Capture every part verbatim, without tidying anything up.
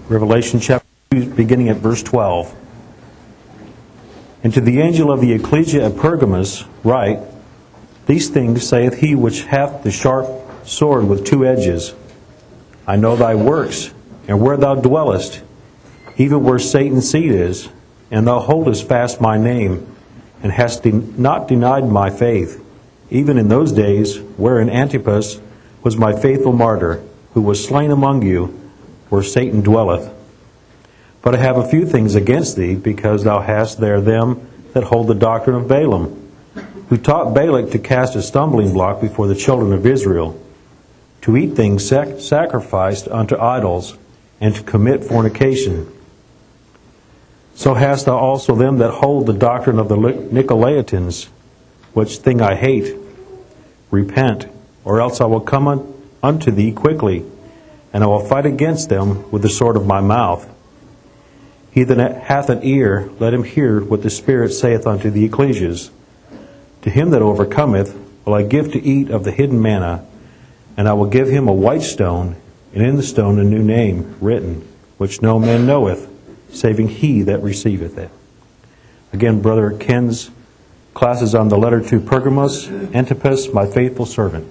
Revelation chapter two, beginning at verse twelve. And to the angel of the ecclesia at Pergamos write, These things saith he which hath the sharp sword with two edges. I know thy works, and where thou dwellest, even where Satan's seat is, and thou holdest fast my name, and hast de- not denied my faith, even in those days wherein Antipas was my faithful martyr, who was slain among you, where Satan dwelleth. But I have a few things against thee, because thou hast there them that hold the doctrine of Balaam, who taught Balak to cast a stumbling block before the children of Israel, to eat things sac- sacrificed unto idols, and to commit fornication. So hast thou also them that hold the doctrine of the Nicolaitans, which thing I hate. Repent, or else I will come un- unto thee quickly, and I will fight against them with the sword of my mouth. He that hath an ear, let him hear what the Spirit saith unto the ecclesias. To him that overcometh will I give to eat of the hidden manna, and I will give him a white stone, and in the stone a new name written, which no man knoweth, saving he that receiveth it. Again, Brother Ken's class is on the letter to Pergamos, Antipas, my faithful servant.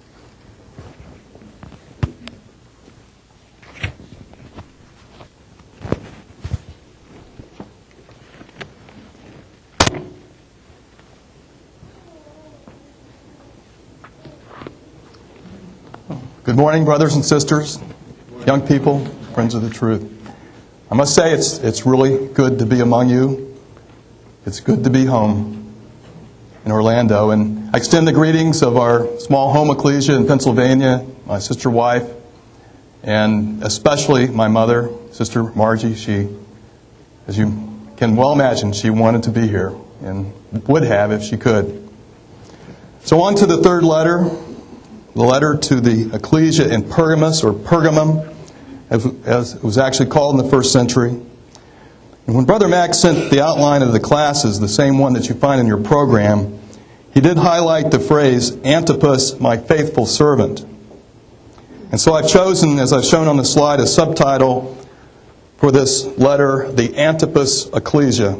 Good morning, brothers and sisters, young people, friends of the truth. I must say it's it's really good to be among you. It's good to be home in Orlando. And I extend the greetings of our small home ecclesia in Pennsylvania, my sister wife, and especially my mother, Sister Margie. She, as you can well imagine, she wanted to be here and would have if she could. So on to the third letter. The letter to the ecclesia in Pergamos, or Pergamum, as it was actually called in the first century. And when Brother Max sent the outline of the classes, the same one that you find in your program, he did highlight the phrase, Antipas, my faithful servant. And so I've chosen, as I've shown on the slide, a subtitle for this letter, the Antipas Ecclesia.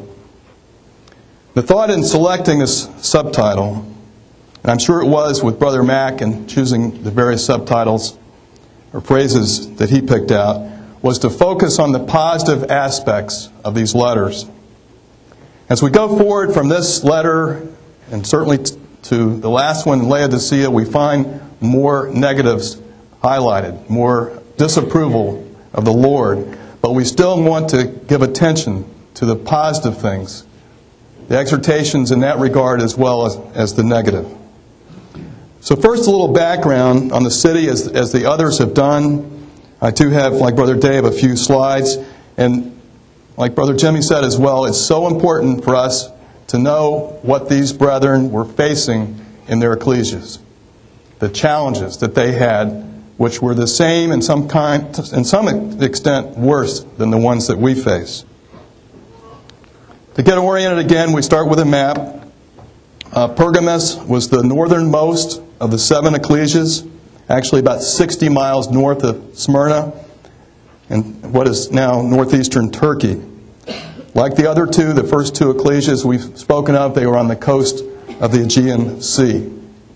The thought in selecting this subtitle, and I'm sure it was with Brother Mack and choosing the various subtitles or phrases that he picked out, was to focus on the positive aspects of these letters. As we go forward from this letter, and certainly to the last one, Laodicea, we find more negatives highlighted, more disapproval of the Lord. But we still want to give attention to the positive things, the exhortations in that regard as well as, as the negative. So first, a little background on the city, as, as the others have done. I too have, like Brother Dave, a few slides. And like Brother Jimmy said as well, it's so important for us to know what these brethren were facing in their ecclesias. The challenges that they had, which were the same in some kind, in some extent worse than the ones that we face. To get oriented again, we start with a map. Uh, Pergamos was the northernmost of the seven ecclesias, actually about sixty miles north of Smyrna, and what is now northeastern Turkey. Like the other two, the first two ecclesias we've spoken of, they were on the coast of the Aegean Sea.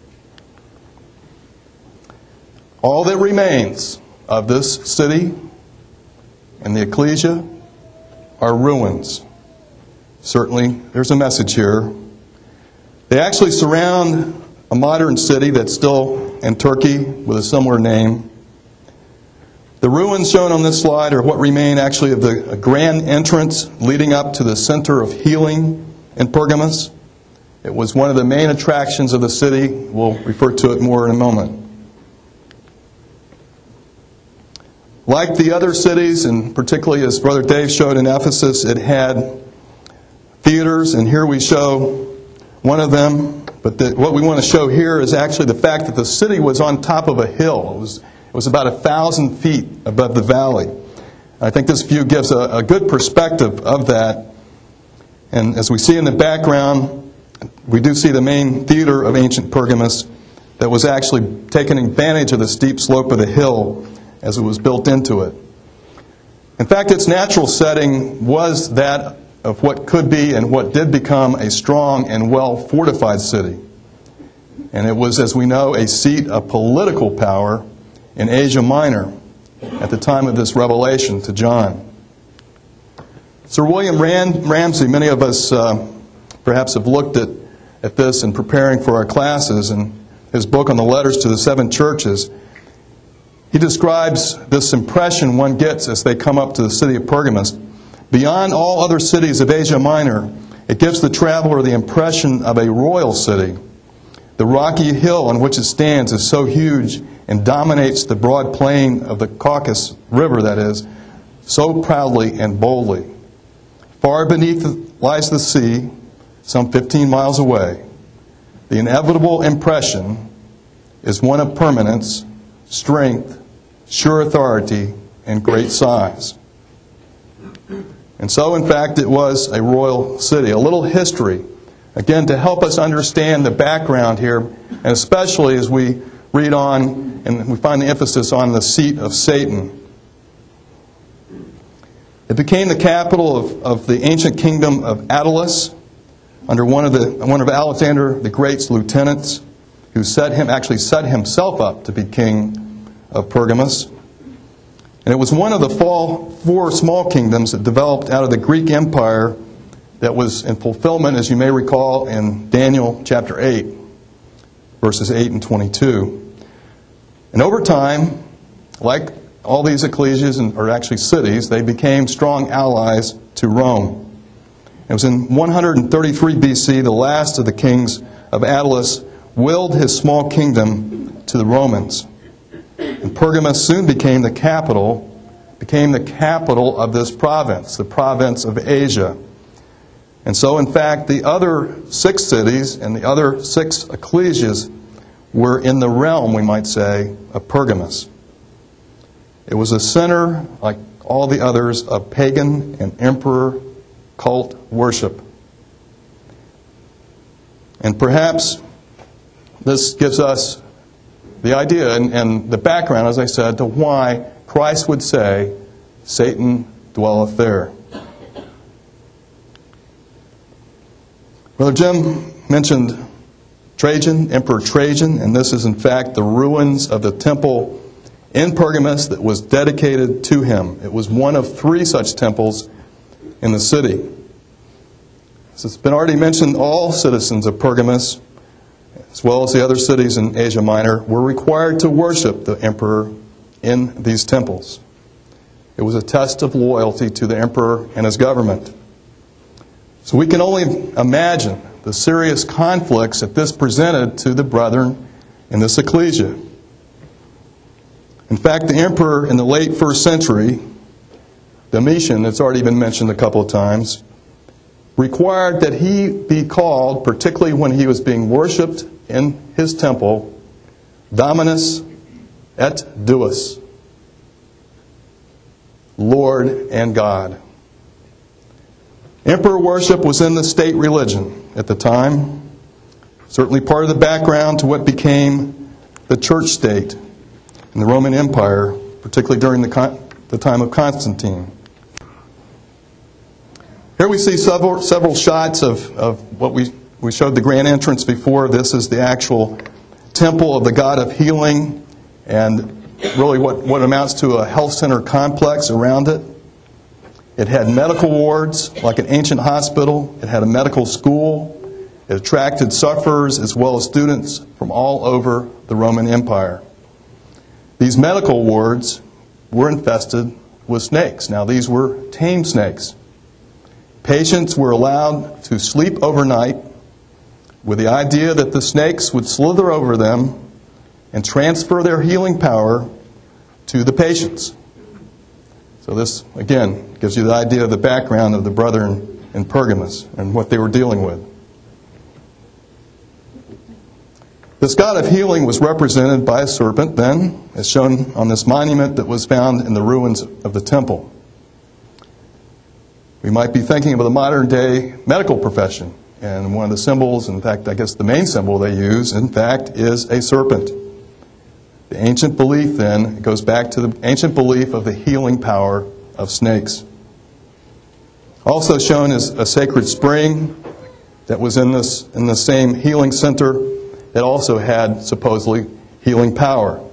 All that remains of this city and the ecclesia are ruins. Certainly, there's a message here. They actually surround a modern city that's still in Turkey with a similar name. The ruins shown on this slide are what remain actually of the grand entrance leading up to the center of healing in Pergamos. It was one of the main attractions of the city. We'll refer to it more in a moment. Like the other cities, and particularly as Brother Dave showed in Ephesus, it had theaters, and here we show one of them. But the, what we want to show here is actually the fact that the city was on top of a hill. It was, it was about a thousand feet above the valley. I think this view gives a, a good perspective of that. And as we see in the background, we do see the main theater of ancient Pergamos that was actually taking advantage of the steep slope of the hill as it was built into it. In fact, its natural setting was that of what could be and what did become a strong and well-fortified city. And it was, as we know, a seat of political power in Asia Minor at the time of this revelation to John. Sir William Ram- Ramsay, many of us uh, perhaps have looked at, at this in preparing for our classes, and his book on the letters to the seven churches. He describes this impression one gets as they come up to the city of Pergamos. Beyond all other cities of Asia Minor, it gives the traveler the impression of a royal city. The rocky hill on which it stands is so huge and dominates the broad plain of the Caucasus River, that is, so proudly and boldly. Far beneath lies the sea, some fifteen miles away. The inevitable impression is one of permanence, strength, sure authority, and great size. And so, in fact, it was a royal city. A little history, again, to help us understand the background here, and especially as we read on and we find the emphasis on the seat of Satan. It became the capital of, of the ancient kingdom of Attalus, under one of the one of Alexander the Great's lieutenants, who set him actually set himself up to be king of Pergamos. And it was one of the four small kingdoms that developed out of the Greek Empire that was in fulfillment, as you may recall, in Daniel chapter eight, verses eight and twenty-two. And over time, like all these ecclesias, or actually cities, they became strong allies to Rome. It was in one hundred thirty-three B C, the last of the kings of Attalus willed his small kingdom to the Romans. And Pergamos soon became the capital, became the capital of this province, the province of Asia. And so, in fact, the other six cities and the other six ecclesias were in the realm, we might say, of Pergamos. It was a center, like all the others, of pagan and emperor cult worship. And perhaps this gives us the idea and, and the background, as I said, to why Christ would say, Satan dwelleth there. Brother Jim mentioned Trajan, Emperor Trajan, and this is in fact the ruins of the temple in Pergamos that was dedicated to him. It was one of three such temples in the city. As it's been already mentioned, all citizens of Pergamos, as well as the other cities in Asia Minor, were required to worship the emperor in these temples. It was a test of loyalty to the emperor and his government. So we can only imagine the serious conflicts that this presented to the brethren in this ecclesia. In fact, the emperor in the late first century, Domitian, that's already been mentioned a couple of times, required that he be called, particularly when he was being worshipped in his temple, Dominus et Deus, Lord and God. Emperor worship was in the state religion at the time, certainly part of the background to what became the church state in the Roman Empire, particularly during the, con- the time of Constantine. Here we see several, several shots of, of what we, we showed the grand entrance before. This is the actual temple of the God of healing, and really what, what amounts to a health center complex around it. It had medical wards, like an ancient hospital. It had a medical school. It attracted sufferers as well as students from all over the Roman Empire. These medical wards were infested with snakes. Now, these were tame snakes. Patients were allowed to sleep overnight with the idea that the snakes would slither over them and transfer their healing power to the patients. So this, again, gives you the idea of the background of the brethren in Pergamos and what they were dealing with. This God of healing was represented by a serpent then, as shown on this monument that was found in the ruins of the temple. We might be thinking of the modern day medical profession, and one of the symbols, in fact, I guess the main symbol they use, in fact, is a serpent. The ancient belief then goes back to the ancient belief of the healing power of snakes. Also shown is a sacred spring that was in this in the same healing center. It also had supposedly healing power.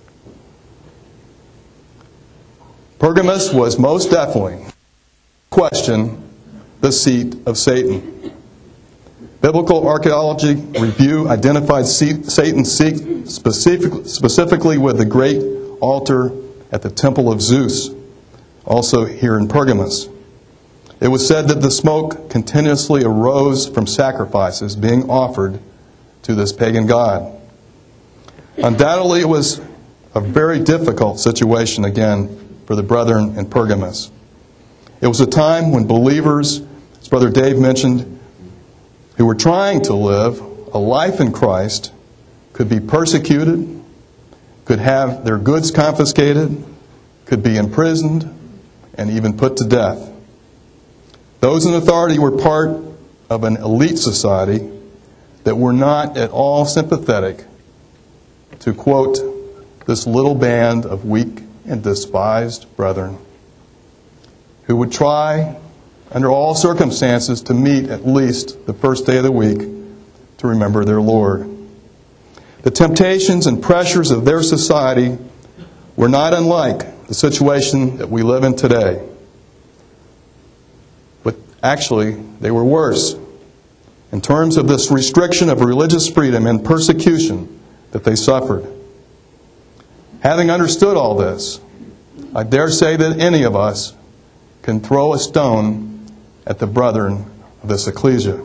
Pergamus was most definitely, question, the seat of Satan. Biblical Archaeology Review identified Satan's seat specific, specifically with the great altar at the Temple of Zeus, also here in Pergamus. It was said that the smoke continuously arose from sacrifices being offered to this pagan god. Undoubtedly, it was a very difficult situation again for the brethren in Pergamus. It was a time when believers, as Brother Dave mentioned, who were trying to live a life in Christ could be persecuted, could have their goods confiscated, could be imprisoned, and even put to death. Those in authority were part of an elite society that were not at all sympathetic to, quote, this little band of weak and despised brethren who would try, under all circumstances, to meet at least the first day of the week to remember their Lord. The temptations and pressures of their society were not unlike the situation that we live in today. But actually, they were worse in terms of this restriction of religious freedom and persecution that they suffered. Having understood all this, I dare say that any of us can throw a stone at the brethren of this ecclesia.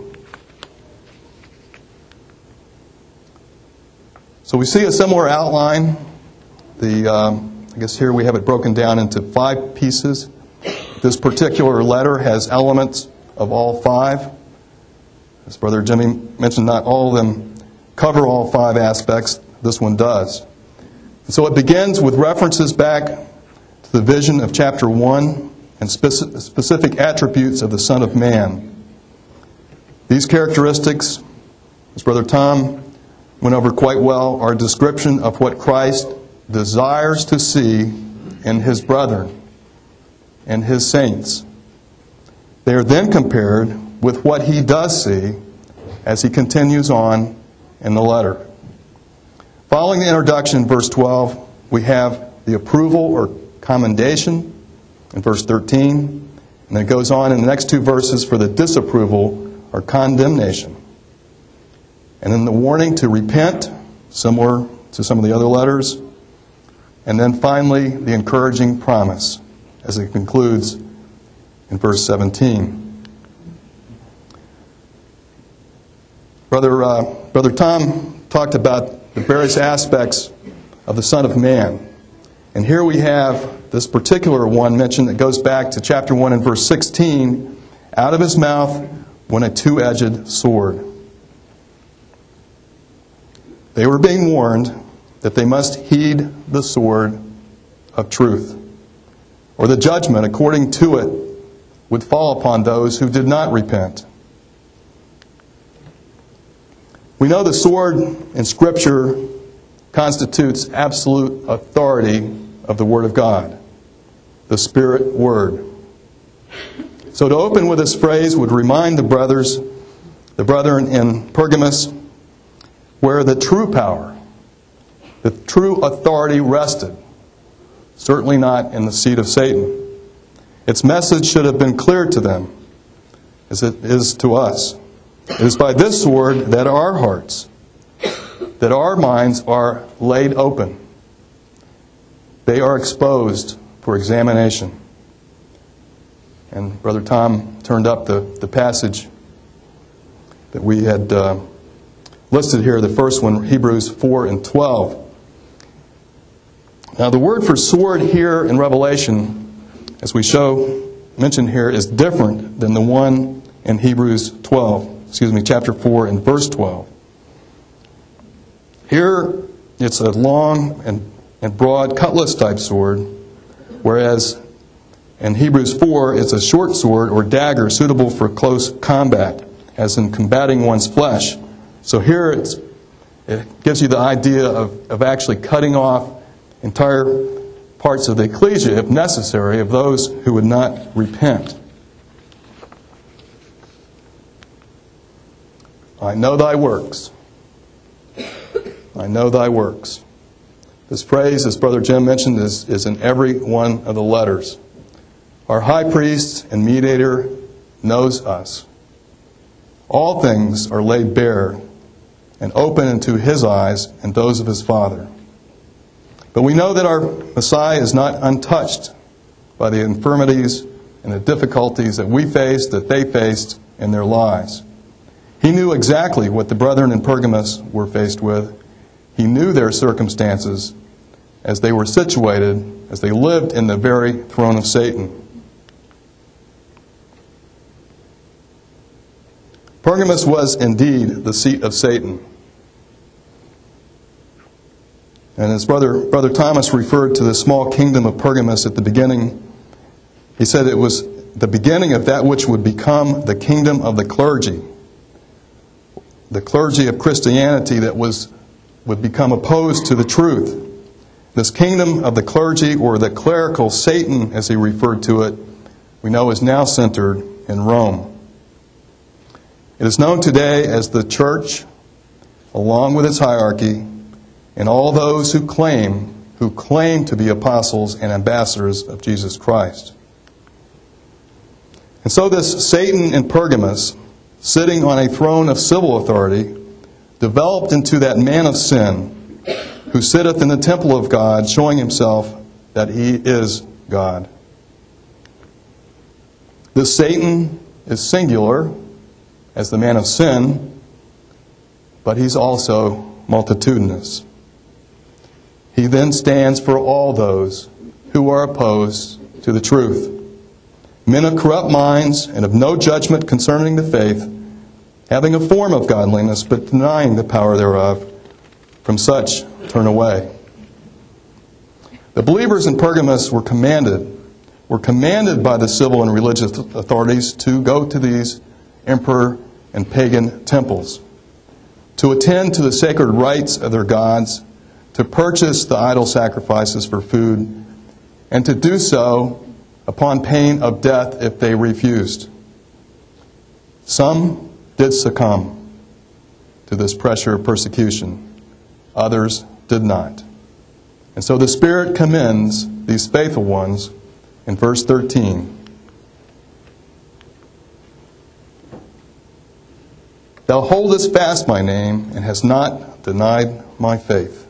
So we see a similar outline. The um, I guess here we have it broken down into five pieces. This particular letter has elements of all five. As Brother Jimmy mentioned, not all of them cover all five aspects. This one does. And so it begins with references back to the vision of chapter one and speci- specific attributes of the Son of Man. These characteristics, as Brother Tom went over quite well, are a description of what Christ desires to see in His brethren and His saints. They are then compared with what He does see as He continues on in the letter. Following the introduction, verse twelve, we have the approval or commendation in verse thirteen, and then it goes on in the next two verses for the disapproval or condemnation. And then the warning to repent, similar to some of the other letters. And then finally, the encouraging promise as it concludes in verse seventeen. Brother, uh, Brother Tom talked about the various aspects of the Son of Man. And here we have this particular one mentioned that goes back to chapter one and verse sixteen. Out of his mouth went a two-edged sword. They were being warned that they must heed the sword of truth, or the judgment according to it would fall upon those who did not repent. We know the sword in Scripture constitutes absolute authority of the Word of God, the Spirit Word. So to open with this phrase would remind the brothers, the brethren in Pergamus, where the true power, the true authority rested, certainly not in the seat of Satan. Its message should have been clear to them, as it is to us. It is by this sword that our hearts, that our minds are laid open. They are exposed for examination. And Brother Tom turned up the, the passage that we had uh, listed here, the first one, Hebrews four and twelve. Now the word for sword here in Revelation, as we show, mentioned here, is different than the one in Hebrews twelve. Excuse me, chapter four and verse twelve. Here, it's a long and, and broad cutlass-type sword, whereas in Hebrews four, it's a short sword or dagger suitable for close combat, as in combating one's flesh. So here, it's, it gives you the idea of, of actually cutting off entire parts of the ecclesia, if necessary, of those who would not repent. I know thy works. I know thy works. This phrase, as Brother Jim mentioned, is, is in every one of the letters. Our high priest and mediator knows us. All things are laid bare and open into his eyes and those of his Father. But we know that our Messiah is not untouched by the infirmities and the difficulties that we faced, that they faced in their lives. He knew exactly what the brethren in Pergamos were faced with. He knew their circumstances as they were situated, as they lived in the very throne of Satan. Pergamos was indeed the seat of Satan. And as Brother, Brother Thomas referred to the small kingdom of Pergamos at the beginning, he said it was the beginning of that which would become the kingdom of the clergy. The clergy of Christianity that was would become opposed to the truth. This kingdom of the clergy, or the clerical Satan, as he referred to it, we know is now centered in Rome. It is known today as the church, along with its hierarchy, and all those who claim, who claim to be apostles and ambassadors of Jesus Christ. And so this Satan in Pergamos, sitting on a throne of civil authority, developed into that man of sin, who sitteth in the temple of God, showing himself that he is God. This Satan is singular as the man of sin, but he's also multitudinous. He then stands for all those who are opposed to the truth. Men of corrupt minds and of no judgment concerning the faith, having a form of godliness, but denying the power thereof, from such turn away. The believers in Pergamos were commanded, were commanded by the civil and religious authorities to go to these emperor and pagan temples, to attend to the sacred rites of their gods, to purchase the idol sacrifices for food, and to do so upon pain of death if they refused. Some did succumb to this pressure of persecution. Others did not. And so the Spirit commends these faithful ones in verse thirteen. Thou holdest fast my name and hast not denied my faith.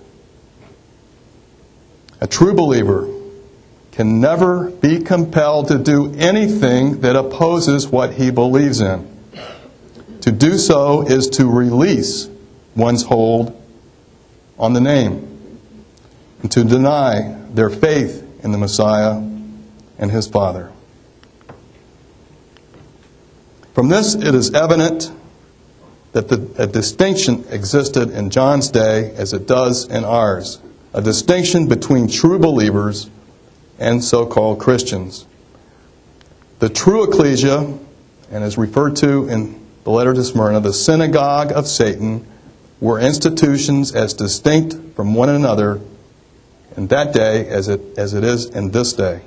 A true believer can never be compelled to do anything that opposes what he believes in. To do so is to release one's hold on the name and to deny their faith in the Messiah and his Father. From this, it is evident that the, a distinction existed in John's day as it does in ours. A distinction between true believers and so-called Christians. The true ecclesia, and as referred to in the letter to Smyrna, the synagogue of Satan, were institutions as distinct from one another in that day as it, as it is in this day.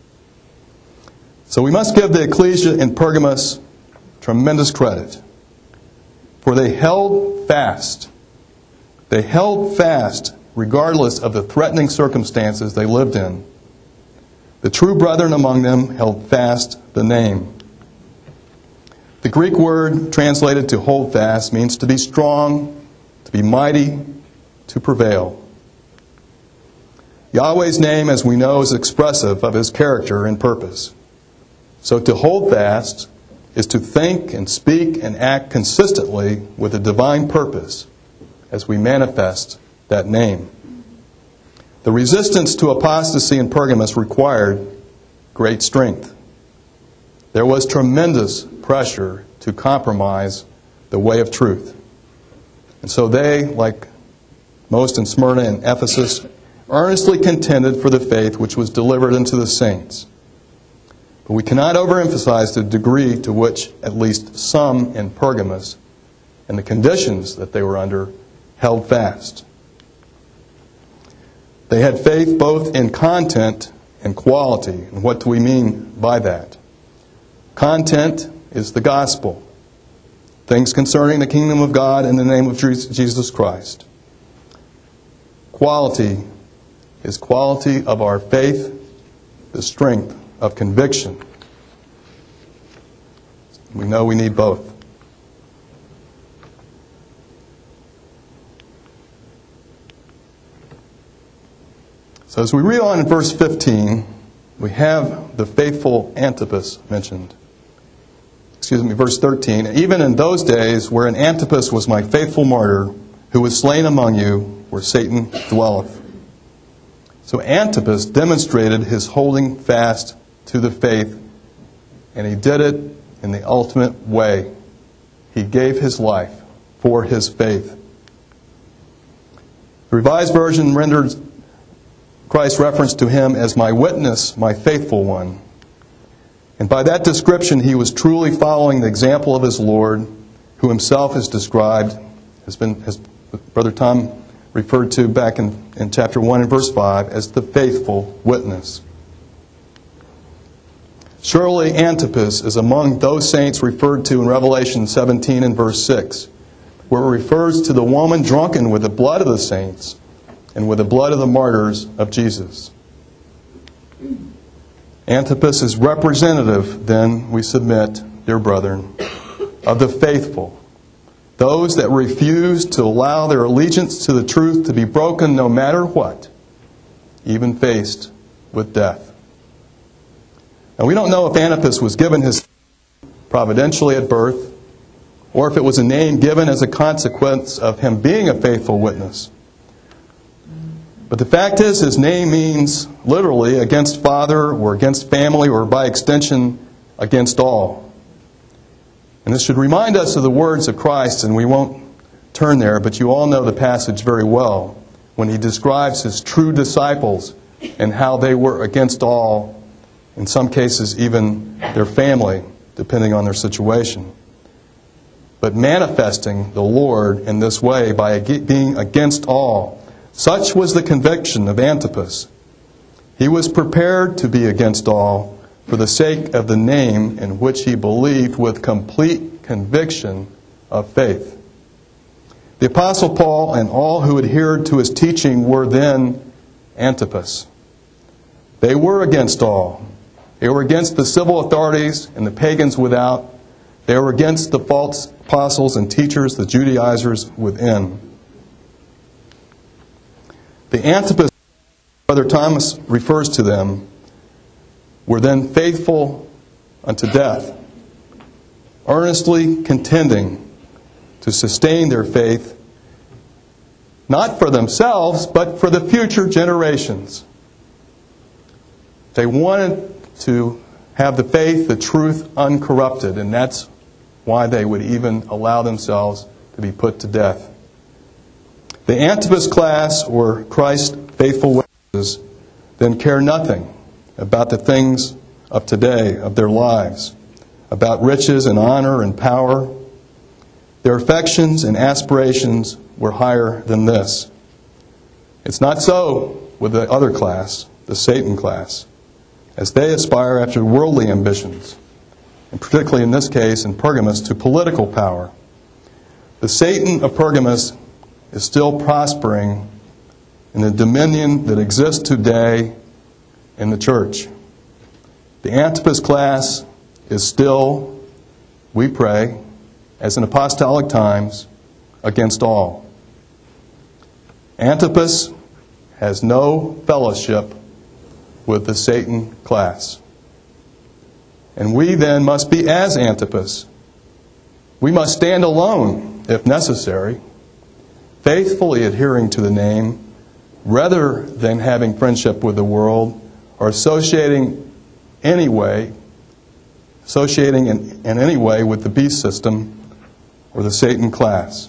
So we must give the ecclesia in Pergamos tremendous credit, for they held fast. They held fast regardless of the threatening circumstances they lived in. The true brethren among them held fast the name. The Greek word translated to hold fast means to be strong, to be mighty, to prevail. Yahweh's name, as we know, is expressive of his character and purpose. So to hold fast is to think and speak and act consistently with a divine purpose as we manifest that name. The resistance to apostasy in Pergamos required great strength. There was tremendous pressure to compromise the way of truth. And so they, like most in Smyrna and Ephesus, earnestly contended for the faith which was delivered unto the saints. But we cannot overemphasize the degree to which at least some in Pergamos and the conditions that they were under held fast. They had faith both in content and quality. And what do we mean by that? Content is the gospel. Things concerning the kingdom of God in the name of Jesus Christ. Quality is quality of our faith, the strength of conviction. We know we need both. So as we read on in verse fifteen, we have the faithful Antipas mentioned. Excuse me, verse thirteen. Even in those days wherein Antipas was my faithful martyr, who was slain among you, where Satan dwelleth. So Antipas demonstrated his holding fast to the faith, and he did it in the ultimate way. He gave his life for his faith. The Revised Version renders Christ's reference to him as my witness, my faithful one. And by that description, he was truly following the example of his Lord, who himself is described, has been, as Brother Tom referred to back in, in chapter one and verse five, as the faithful witness. Surely Antipas is among those saints referred to in Revelation seventeen and verse six, where it refers to the woman drunken with the blood of the saints and with the blood of the martyrs of Jesus. Antipas is representative, then, we submit, dear brethren, of the faithful, those that refuse to allow their allegiance to the truth to be broken no matter what, even faced with death. Now, we don't know if Antipas was given his providentially at birth, or if it was a name given as a consequence of him being a faithful witness. But the fact is, his name means literally against father, or against family, or by extension, against all. And this should remind us of the words of Christ, and we won't turn there, but you all know the passage very well, when he describes his true disciples and how they were against all, in some cases even their family, depending on their situation. But manifesting the Lord in this way by being against all. Such was the conviction of Antipas. He was prepared to be against all for the sake of the name in which he believed with complete conviction of faith. The Apostle Paul and all who adhered to his teaching were then Antipas. They were against all. They were against the civil authorities and the pagans without. They were against the false apostles and teachers, the Judaizers within. The Antipas, Brother Thomas refers to them, were then faithful unto death, earnestly contending to sustain their faith, not for themselves, but for the future generations. They wanted to have the faith, the truth, uncorrupted, and that's why they would even allow themselves to be put to death. The Antipas class, or Christ's faithful witnesses, then care nothing about the things of today, of their lives, about riches and honor and power. Their affections and aspirations were higher than this. It's not so with the other class, the Satan class, as they aspire after worldly ambitions, and particularly in this case, in Pergamos, to political power. The Satan of Pergamos is still prospering in the dominion that exists today in the church. The Antipas class is still, we pray, as in apostolic times, against all. Antipas has no fellowship with the Satan class. And we then must be as Antipas. We must stand alone, if necessary, faithfully adhering to the name, rather than having friendship with the world or associating any way, associating in, in any way with the beast system or the Satan class.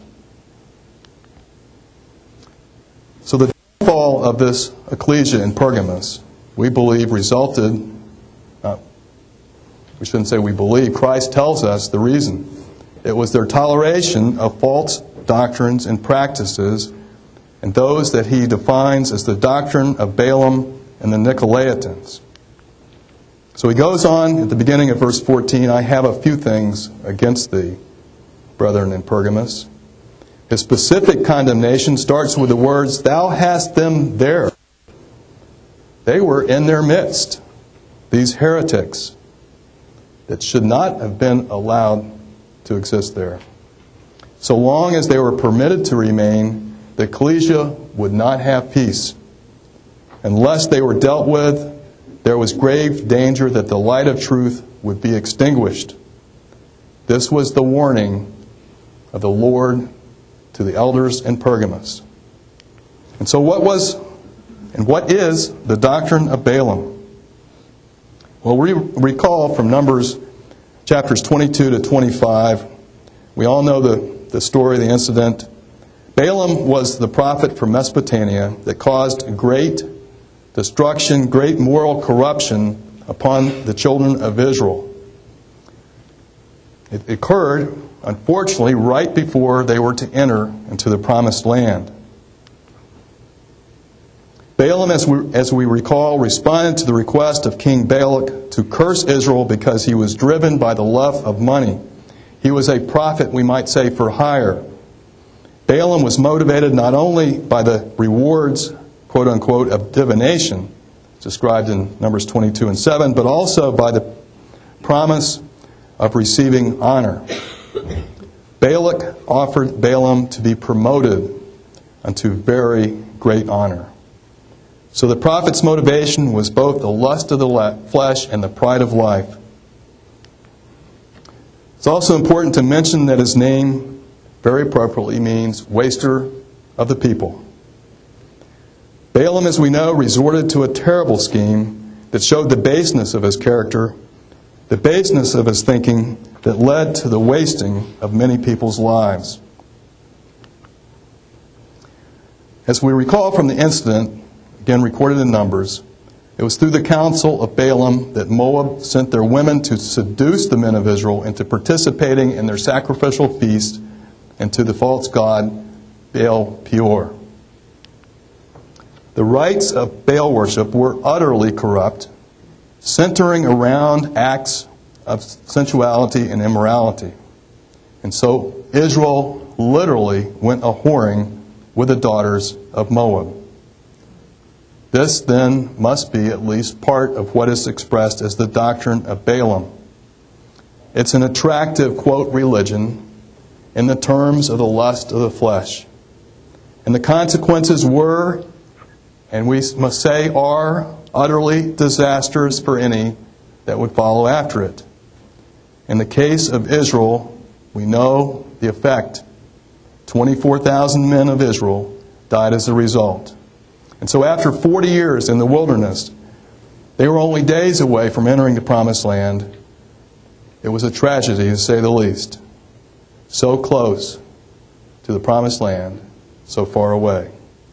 So the downfall of this ecclesia in Pergamos, we believe, resulted, uh, we shouldn't say we believe, Christ tells us the reason. It was their toleration of false doctrines and practices, and those that he defines as the doctrine of Balaam and the Nicolaitans. So he goes on at the beginning of verse fourteen, I have a few things against thee, brethren in Pergamos. His specific condemnation starts with the words, thou hast them there. They were in their midst, these heretics that should not have been allowed to exist there. So long as they were permitted to remain, the ecclesia would not have peace. Unless they were dealt with, there was grave danger that the light of truth would be extinguished. This was the warning of the Lord to the elders in Pergamos. And so what was and what is the doctrine of Balaam? Well, we recall from Numbers chapters twenty-two to twenty-five, we all know the, the story, the incident. Balaam was the prophet from Mesopotamia that caused great destruction, great moral corruption upon the children of Israel. It occurred, unfortunately, right before they were to enter into the promised land. Balaam, as we, as we recall, responded to the request of King Balak to curse Israel because he was driven by the love of money. He was a prophet, we might say, for hire. Balaam was motivated not only by the rewards, quote unquote, of divination, described in Numbers twenty-two and seven, but also by the promise of receiving honor. Balak offered Balaam to be promoted unto very great honor. So the prophet's motivation was both the lust of the flesh and the pride of life. It's also important to mention that his name very appropriately means waster of the people. Balaam, as we know, resorted to a terrible scheme that showed the baseness of his character, the baseness of his thinking that led to the wasting of many people's lives. As we recall from the incident, again recorded in Numbers, it was through the counsel of Balaam that Moab sent their women to seduce the men of Israel into participating in their sacrificial feast and to the false god Baal Peor. The rites of Baal worship were utterly corrupt, centering around acts of sensuality and immorality. And so Israel literally went a-whoring with the daughters of Moab. This then must be at least part of what is expressed as the doctrine of Balaam. It's an attractive, quote, religion in the terms of the lust of the flesh. And the consequences were, and we must say are, utterly disastrous for any that would follow after it. In the case of Israel, we know the effect. twenty-four thousand men of Israel died as a result. And so after forty years in the wilderness, they were only days away from entering the promised land. It was a tragedy, to say the least. So close to the promised land, so far away.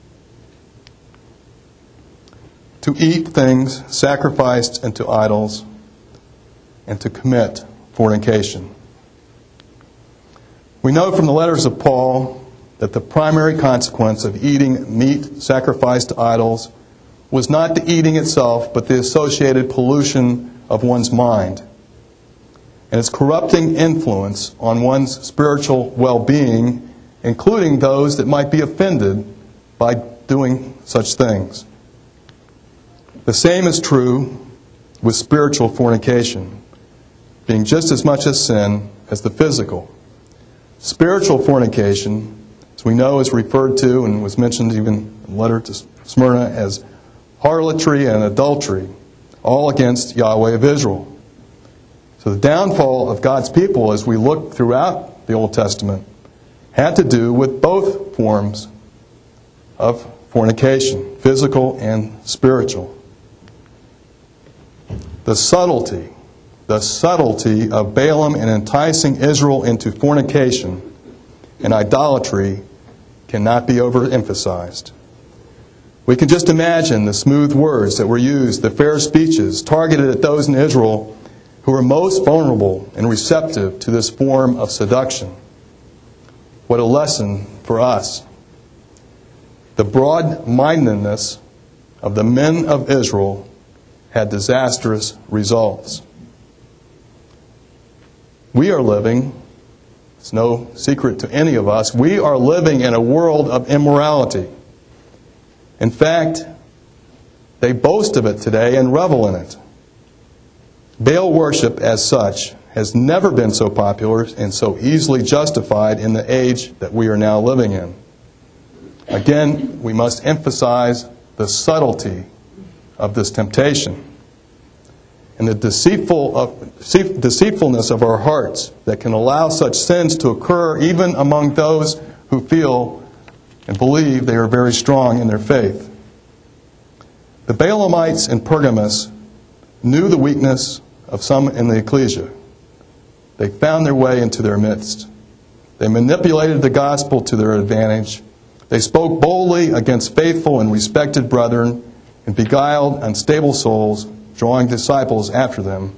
To eat things sacrificed unto idols, and to commit fornication. We know from the letters of Paul that the primary consequence of eating meat sacrificed to idols was not the eating itself, but the associated pollution of one's mind and its corrupting influence on one's spiritual well-being, including those that might be offended by doing such things. The same is true with spiritual fornication, being just as much a sin as the physical. Spiritual fornication, as we know, is referred to and was mentioned even in the letter to Smyrna as harlotry and adultery, all against Yahweh of Israel. So the downfall of God's people, as we look throughout the Old Testament, had to do with both forms of fornication, physical and spiritual. The subtlety, the subtlety of Balaam in enticing Israel into fornication and idolatry cannot be overemphasized. We can just imagine the smooth words that were used, the fair speeches targeted at those in Israel who were most vulnerable and receptive to this form of seduction. What a lesson for us. the broad-mindedness of the men of Israel had disastrous results. We are living, it's no secret to any of us, we are living in a world of immorality. In fact, they boast of it today and revel in it. Baal worship as such has never been so popular and so easily justified in the age that we are now living in. Again, we must emphasize the subtlety of this temptation and the deceitful of, deceitfulness of our hearts that can allow such sins to occur even among those who feel and believe they are very strong in their faith. The Balaamites in Pergamos knew the weakness of some in the ecclesia. They found their way into their midst. They manipulated the gospel to their advantage. They spoke boldly against faithful and respected brethren and beguiled unstable souls, drawing disciples after them.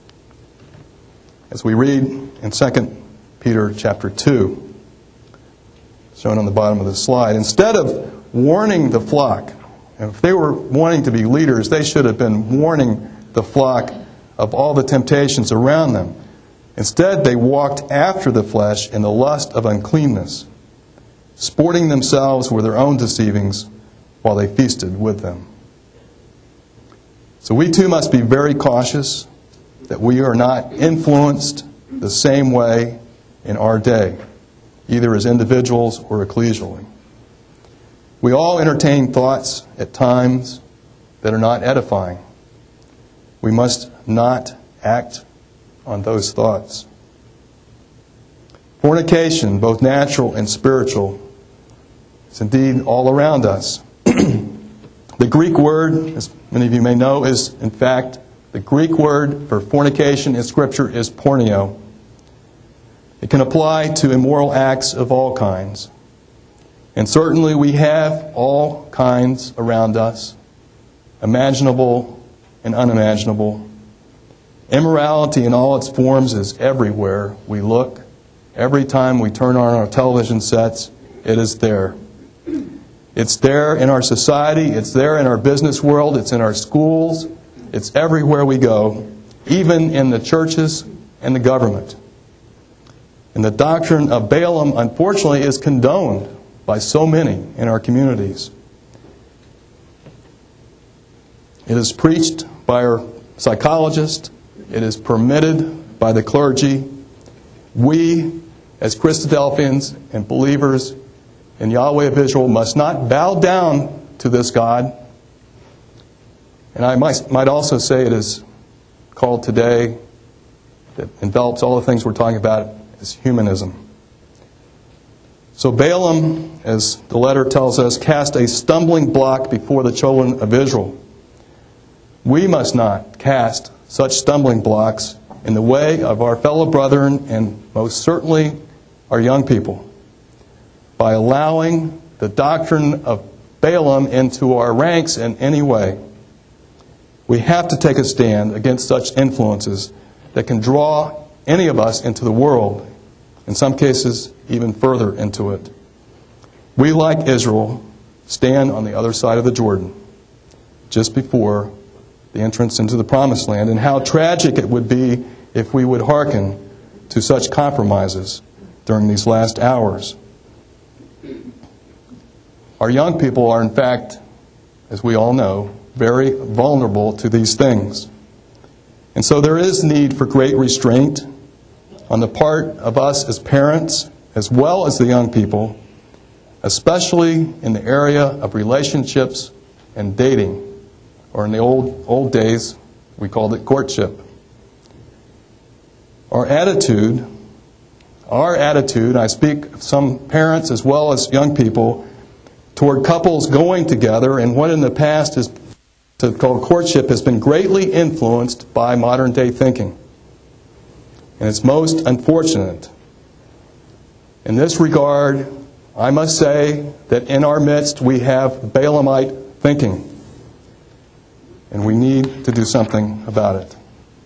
As we read in Second Peter chapter two, shown on the bottom of the slide, instead of warning the flock, and if they were wanting to be leaders, they should have been warning the flock of all the temptations around them. Instead, they walked after the flesh in the lust of uncleanness, sporting themselves with their own deceivings while they feasted with them. So we too must be very cautious that we are not influenced the same way in our day, either as individuals or ecclesially. We all entertain thoughts at times that are not edifying. We must not act on those thoughts. Fornication, both natural and spiritual, is indeed all around us. The Greek word, as many of you may know, is in fact, the Greek word for fornication in Scripture is porneo. It can apply to immoral acts of all kinds. And certainly we have all kinds around us, imaginable and unimaginable. Immorality in all its forms is everywhere we look. Every time we turn on our television sets, it is there. It's there in our society. It's there in our business world. It's in our schools. It's everywhere we go, even in the churches and the government. And the doctrine of Balaam, unfortunately, is condoned by so many in our communities. It is preached by our psychologists. It is permitted by the clergy. We, as Christadelphians and believers in Yahweh of Israel, must not bow down to this God. And I might, might also say it is called today, that envelops all the things we're talking about, as humanism. So Balaam, as the letter tells us, cast a stumbling block before the children of Israel. We must not cast such stumbling blocks in the way of our fellow brethren and most certainly our young people by allowing the doctrine of Balaam into our ranks in any way. We have to take a stand against such influences that can draw any of us into the world, in some cases even further into it. We, like Israel, stand on the other side of the Jordan, just before the entrance into the Promised Land, and how tragic it would be if we would hearken to such compromises during these last hours. Our young people are, in fact, as we all know, very vulnerable to these things. And so there is need for great restraint on the part of us as parents, as well as the young people, especially in the area of relationships and dating, or in the old old days, we called it courtship. Our attitude, our attitude, I speak of some parents as well as young people, toward couples going together and what in the past is called courtship has been greatly influenced by modern day thinking. And it's most unfortunate. In this regard, I must say that in our midst we have Balaamite thinking. And we need to do something about it.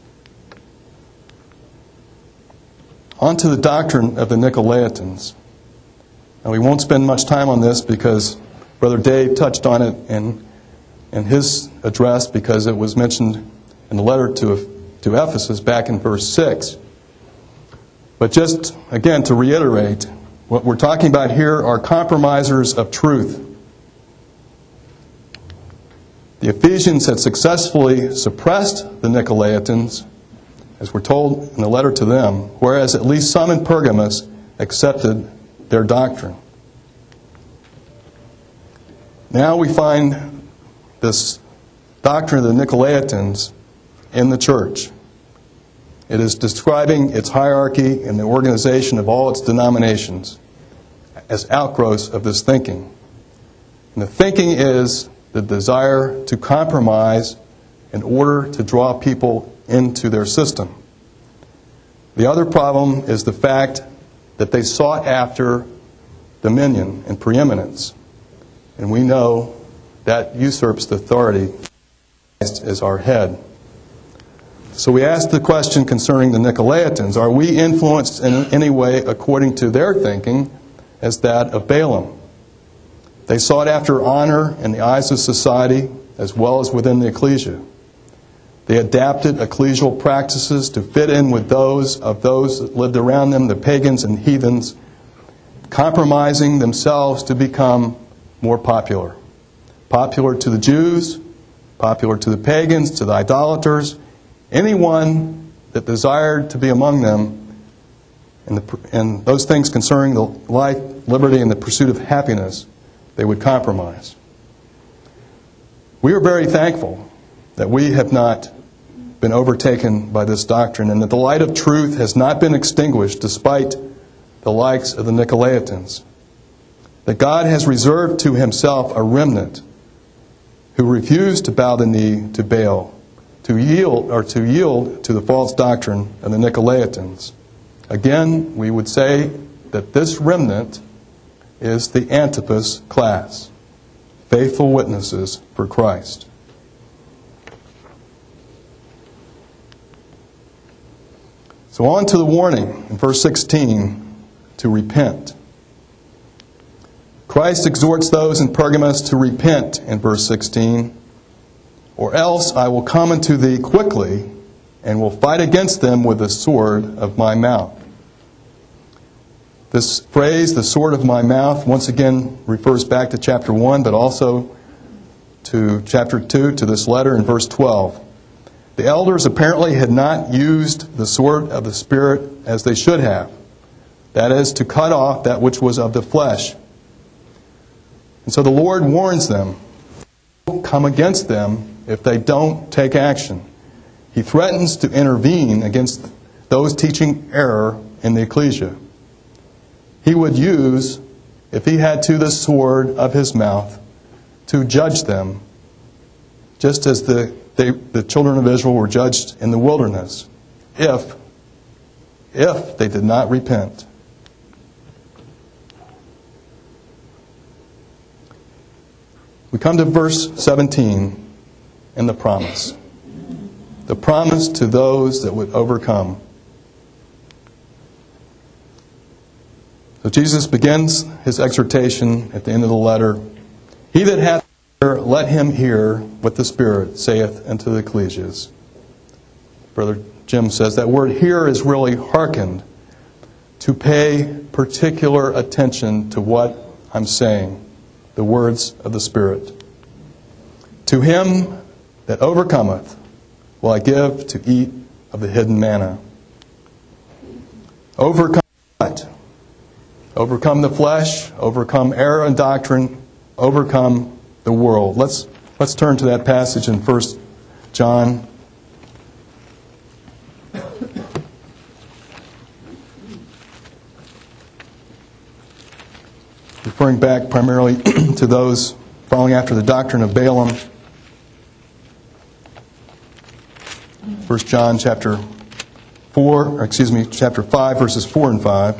On to the doctrine of the Nicolaitans. Now, we won't spend much time on this because Brother Dave touched on it in, in his address because it was mentioned in the letter to, to Ephesus back in verse six. But just, again, to reiterate, what we're talking about here are compromisers of truth. The Ephesians had successfully suppressed the Nicolaitans, as we're told in the letter to them, whereas at least some in Pergamos accepted their doctrine. Now we find this doctrine of the Nicolaitans in the church. It is describing its hierarchy and the organization of all its denominations as outgrowths of this thinking. And the thinking is the desire to compromise in order to draw people into their system. The other problem is the fact that they sought after dominion and preeminence. And we know that usurps the authority as our head. So we ask the question concerning the Nicolaitans, are we influenced in any way according to their thinking as that of Balaam? They sought after honor in the eyes of society as well as within the ecclesia. They adapted ecclesial practices to fit in with those of those that lived around them, the pagans and heathens, compromising themselves to become more popular. Popular to the Jews, popular to the pagans, to the idolaters, anyone that desired to be among them, and, the, and those things concerning the life, liberty, and the pursuit of happiness, they would compromise. We are very thankful that we have not been overtaken by this doctrine and that the light of truth has not been extinguished despite the likes of the Nicolaitans. That God has reserved to himself a remnant who refuse to bow the knee to Baal, to yield or to yield to the false doctrine of the Nicolaitans. Again, we would say that this remnant is the Antipas class, faithful witnesses for Christ. So on to the warning in verse sixteen to repent. Christ exhorts those in Pergamos to repent in verse sixteen, or else I will come unto thee quickly and will fight against them with the sword of my mouth. This phrase, the sword of my mouth, once again refers back to chapter one, but also to chapter two, to this letter in verse twelve. The elders apparently had not used the sword of the Spirit as they should have. That is, to cut off that which was of the flesh. And so the Lord warns them, come against them if they don't take action. He threatens to intervene against those teaching error in the ecclesia. He would use, if he had to, the sword of his mouth to judge them, just as the, they, the children of Israel were judged in the wilderness, if, if they did not repent. We come to verse seventeen and the promise. The promise to those that would overcome. So Jesus begins his exhortation at the end of the letter. He that hath ear, let him hear what the Spirit saith unto the ecclesias. Brother Jim says that word hear is really hearkened, to pay particular attention to what I'm saying, the words of the Spirit. To him that overcometh will I give to eat of the hidden manna. Overcome what? Overcome the flesh, overcome error and doctrine, overcome the world. Let's let's turn to that passage in First John. Referring back primarily to those following after the doctrine of Balaam. First John chapter four, or excuse me, chapter five, verses four and five.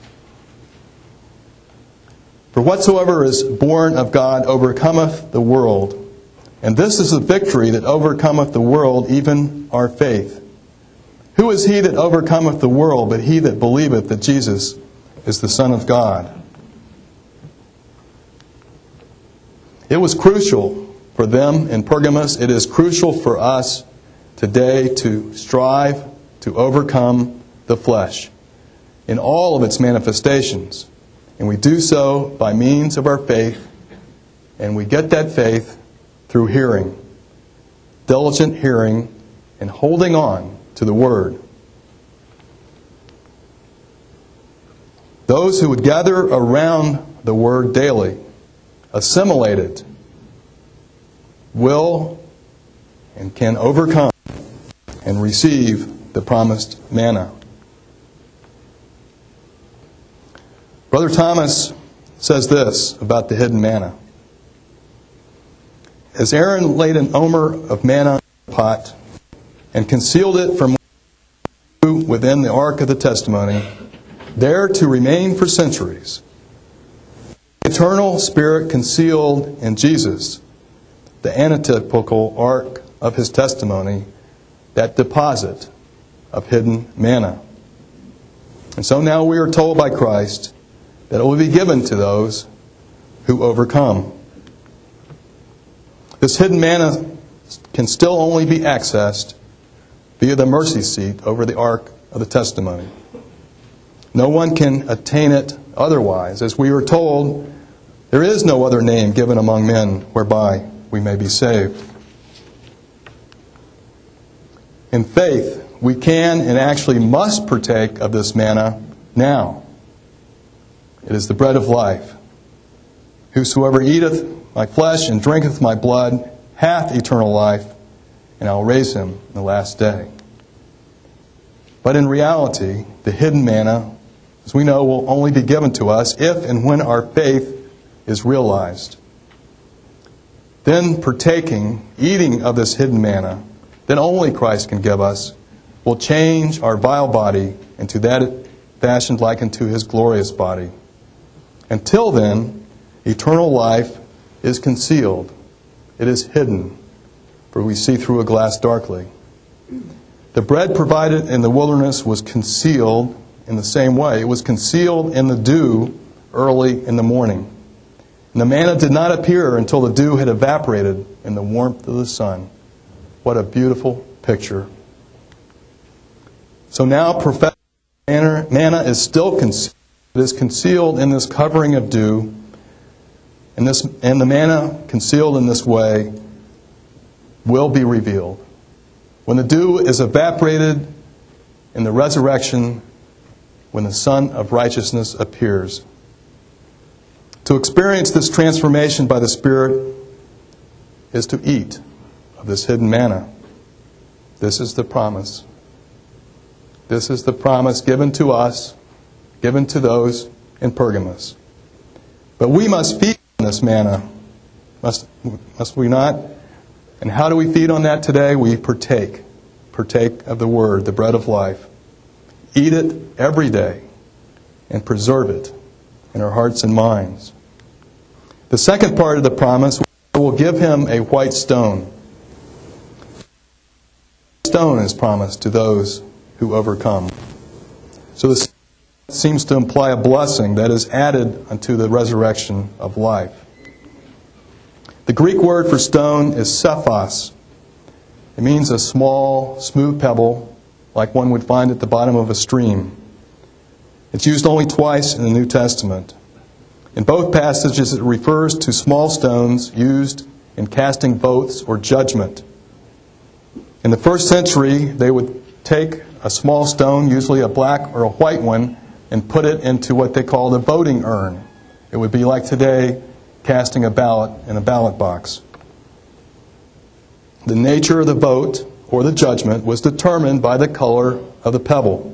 For whatsoever is born of God overcometh the world. And this is the victory that overcometh the world, even our faith. Who is he that overcometh the world, but he that believeth that Jesus is the Son of God? It was crucial for them in Pergamos. It is crucial for us today to strive to overcome the flesh in all of its manifestations. And we do so by means of our faith, and we get that faith through hearing, diligent hearing, and holding on to the Word. Those who would gather around the Word daily, assimilate it, will and can overcome and receive the promised manna. Brother Thomas says this about the hidden manna. As Aaron laid an omer of manna in the pot and concealed it from within the ark of the testimony, there to remain for centuries, the eternal Spirit concealed in Jesus, the antitypical ark of His testimony, that deposit of hidden manna. And so now we are told by Christ that it will be given to those who overcome. This hidden manna can still only be accessed via the mercy seat over the ark of the testimony. No one can attain it otherwise. As we are told, there is no other name given among men whereby we may be saved. In faith, we can and actually must partake of this manna now. It is the bread of life. Whosoever eateth my flesh and drinketh my blood hath eternal life, and I will raise him in the last day. But in reality, the hidden manna, as we know, will only be given to us if and when our faith is realized. Then partaking, eating of this hidden manna, that only Christ can give us, will change our vile body into that fashioned like unto His glorious body. Until then, eternal life is concealed. It is hidden, for we see through a glass darkly. The bread provided in the wilderness was concealed in the same way. It was concealed in the dew early in the morning. And the manna did not appear until the dew had evaporated in the warmth of the sun. What a beautiful picture. So now prophetic manna is still concealed. It is concealed in this covering of dew, and this and the manna concealed in this way will be revealed. When the dew is evaporated in the resurrection, when the Son of Righteousness appears. To experience this transformation by the Spirit is to eat of this hidden manna. This is the promise. This is the promise given to us, given to those in Pergamos. But we must feed on this manna, must, must we not? And how do we feed on that today? We partake. Partake of the Word, the bread of life. Eat it every day and preserve it in our hearts and minds. The second part of the promise, will give him a white stone. Stone is promised to those who overcome. So this seems to imply a blessing that is added unto the resurrection of life. The Greek word for stone is sephos. It means a small, smooth pebble, like one would find at the bottom of a stream. It's used only twice in the New Testament. In both passages, it refers to small stones used in casting votes or judgment. In the first century, they would take a small stone, usually a black or a white one, and put it into what they called a voting urn. It would be like today casting a ballot in a ballot box. The nature of the vote or the judgment was determined by the color of the pebble.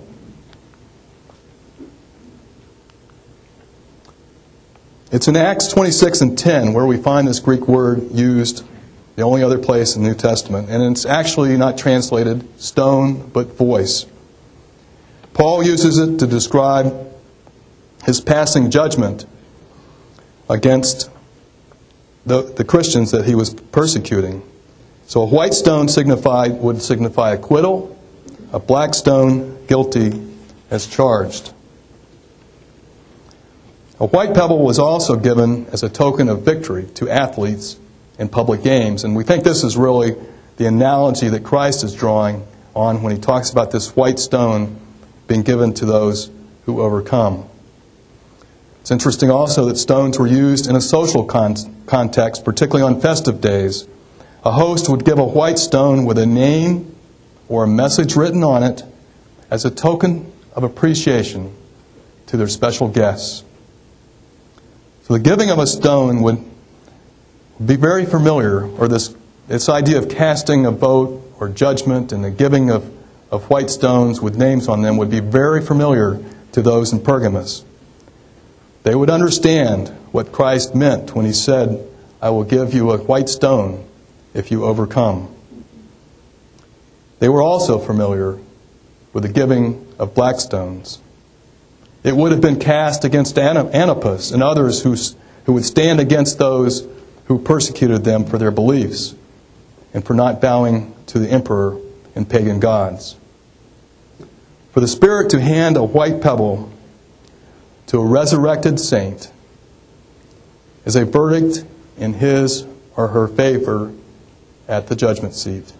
It's in Acts twenty-six and ten where we find this Greek word used, the only other place in the New Testament. And it's actually not translated stone, but voice. Paul uses it to describe his passing judgment against the, the Christians that he was persecuting. So a white stone signified would signify acquittal, a black stone guilty as charged. A white pebble was also given as a token of victory to athletes in public games. And we think this is really the analogy that Christ is drawing on when he talks about this white stone being given to those who overcome. It's interesting also that stones were used in a social con- context, particularly on festive days. A host would give a white stone with a name or a message written on it as a token of appreciation to their special guests. So the giving of a stone would be very familiar, or this, this idea of casting a vote or judgment and the giving of, of white stones with names on them would be very familiar to those in Pergamos. They would understand what Christ meant when he said, "I will give you a white stone if you overcome." They were also familiar with the giving of black stones. It would have been cast against Antipas and others who, who would stand against those who persecuted them for their beliefs and for not bowing to the emperor and pagan gods. For the Spirit to hand a white pebble to a resurrected saint is a verdict in his or her favor at the judgment seat.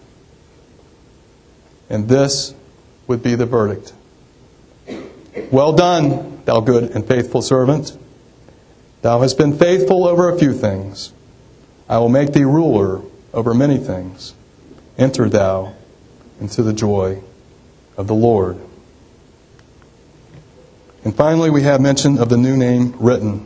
And this would be the verdict. "Well done, thou good and faithful servant. Thou hast been faithful over a few things. I will make thee ruler over many things. Enter thou into the joy of the Lord." And finally, we have mention of the new name written.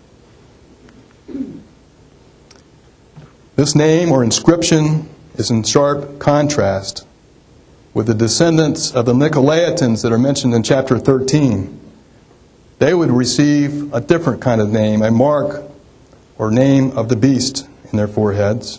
This name or inscription is in sharp contrast with the descendants of the Nicolaitans that are mentioned in chapter thirteen. They would receive a different kind of name, a mark or name of the beast in their foreheads.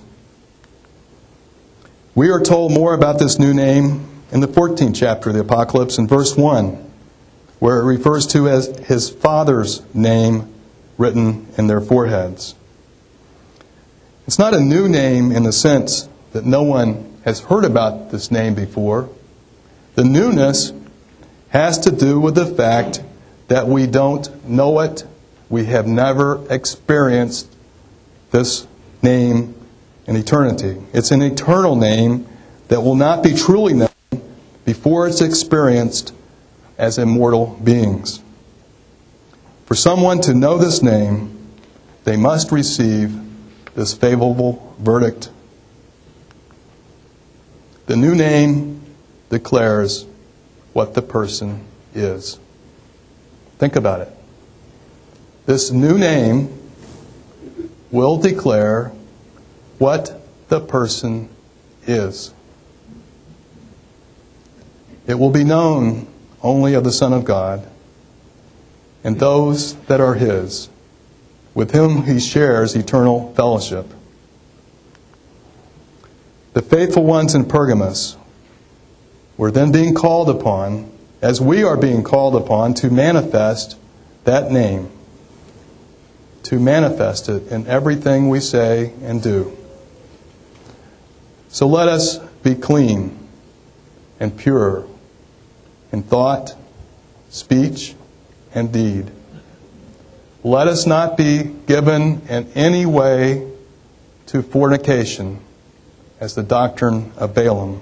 We are told more about this new name in the fourteenth chapter of the Apocalypse in verse one, where it refers to as his Father's name written in their foreheads. It's not a new name in the sense that no one has heard about this name before. The newness has to do with the fact that we don't know it. We have never experienced this name in eternity. It's an eternal name that will not be truly known before it's experienced as immortal beings. For someone to know this name, they must receive this favorable verdict. The new name declares what the person is. Think about it. This new name will declare what the person is. It will be known only of the Son of God and those that are his, with whom he shares eternal fellowship. The faithful ones in Pergamos were then being called upon, as we are being called upon, to manifest that name, to manifest it in everything we say and do. So let us be clean and pure in thought, speech, and deed. Let us not be given in any way to fornication, as the doctrine of Balaam,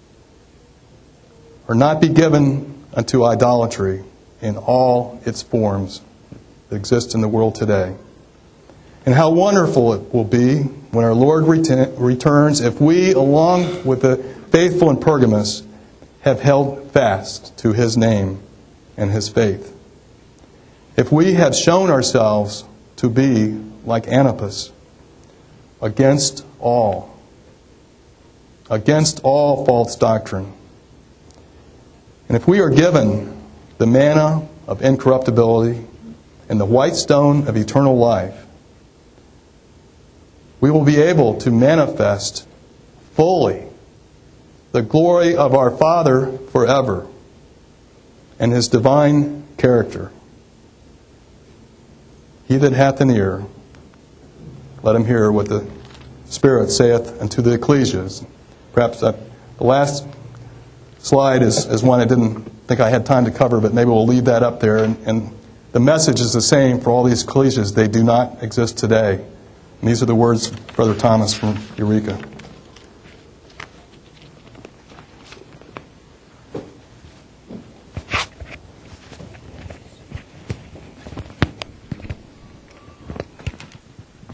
or not be given unto idolatry in all its forms that exist in the world today. And how wonderful it will be when our Lord ret- returns if we, along with the faithful in Pergamos, have held fast to his name and his faith. If we have shown ourselves to be like Antipas, against all, against all false doctrine. And if we are given the manna of incorruptibility and the white stone of eternal life, we will be able to manifest fully the glory of our Father forever and his divine character. He that hath an ear, let him hear what the Spirit saith unto the ecclesias. Perhaps that, the last slide is, is one I didn't think I had time to cover, but maybe we'll leave that up there. And, and The message is the same for all these ecclesias. They do not exist today. And these are the words of Brother Thomas from Eureka.